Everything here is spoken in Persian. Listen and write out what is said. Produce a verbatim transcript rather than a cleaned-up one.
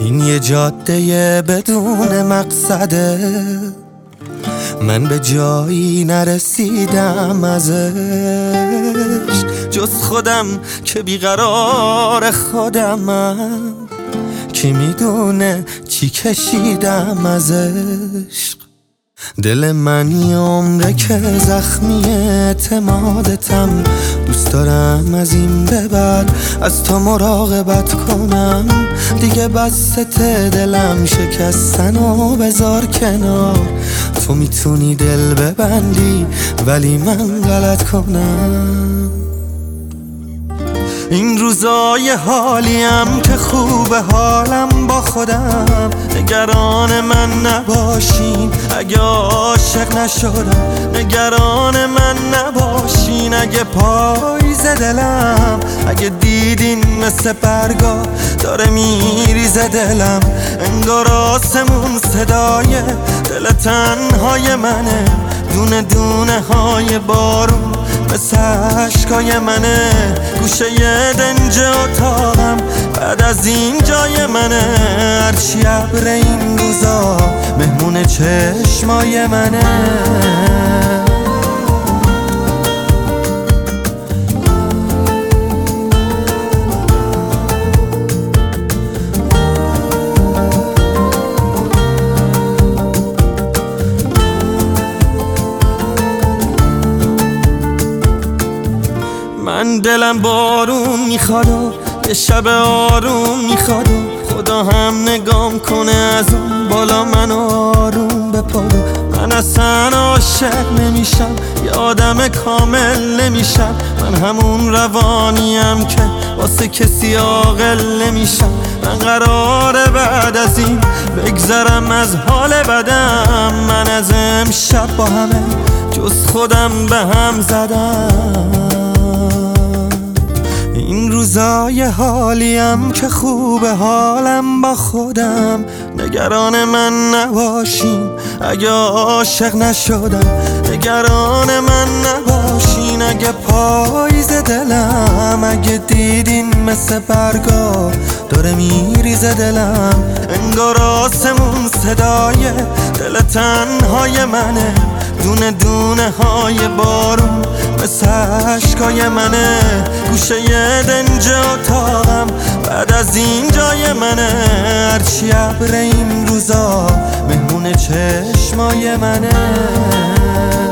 این یه جاده بدون مقصده، من به جایی نرسیدم ازش، جز خودم که بیقرار خودمم، کی میدونه چی کشیدم از عشق. دل من یه عمره که زخمی اعتمادتم، دوست دارم از این به بعد از تو مراقبت کنم. دیگه بسته دلم شکستن و بذار کنار، تو میتونی دل ببندی ولی من غلط کنم. این روزای حالیم که خوبه حالم با خودم، نگران من نباشین اگه عاشق نشدم، نگران من نباشین اگه پاییز دلم، اگه دیدین مثل برگا داره میریزه دلم، انگار آسمون صدای دل تنهای منه، دونه دونه های بارون مثل عشقای منه، گوشه یه دنج اتاقم بعد از این جای منه، هرچی ابر این روزا مهمون چشمای منه. من دلم بارون میخواد و یه شب آروم میخواد و خدا هم نگام کنه از اون بالا من آروم بپاد. من اصلا عاشق نمیشم، یه آدم کامل نمیشم، من همون روانیم که واسه کسی عاقل نمیشم. من قراره بعد از این بگذرم از حال بدم، من از امشب با همه جز خودم به هم زدم. این روزای حالیم که خوبه حالم با خودم، نگران من نباشین اگه عاشق نشدم، نگران من نباشین اگه پاییز دلم، اگه دیدین مثل برگا داره میریزه دلم، انگار آسمون صدای دل تنهای منه، دونه دونه های بارون مثل عشقای منه، گوشه یه دنج اتاقم بعد از این جای منه، هرچی ابر این روزا مهمون چشمای منه.